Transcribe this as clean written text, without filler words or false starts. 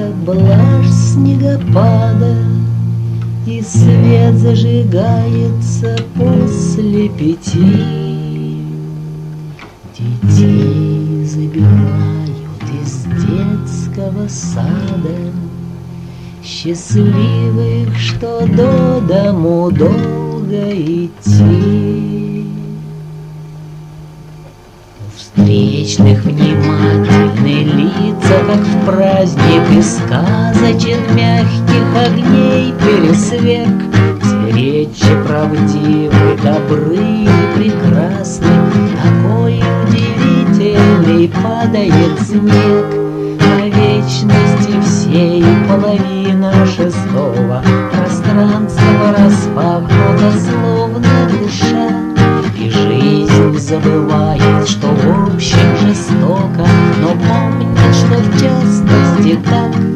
блажь снегопада, и свет зажигается после 5. Детей забирают из детского сада, счастливых, что до дому долго идти. У встречных внимательные лица, как в праздник из сказочек мягких огней пересвет. Все речи правдивы, добры и прекрасны, такой удивительный падает снег. О вечности всей половина 6, пространство распахнуто, словно душа, и жизнь забывает, что в общем жестоко, но помнит, что в частности так.